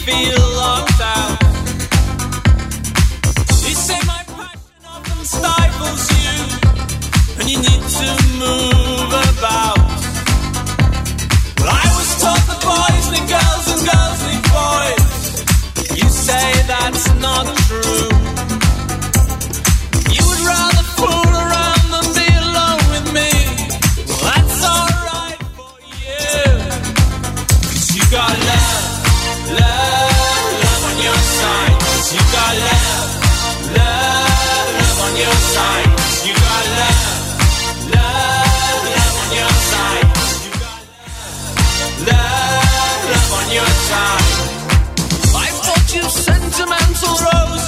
feel locked out. You say my passion often stifles you, and you need to move about. Well, I was taught that boys need girls and girls need boys. You say that's not true. You would rather fool around than be alone with me. Well, that's alright for you, 'cause you got love, love, love on your side. 'Cause you got love, love, love on your side. 'Cause you got love, love, love on your side. 'Cause you got love, love on your side. I've taught you sentimental roses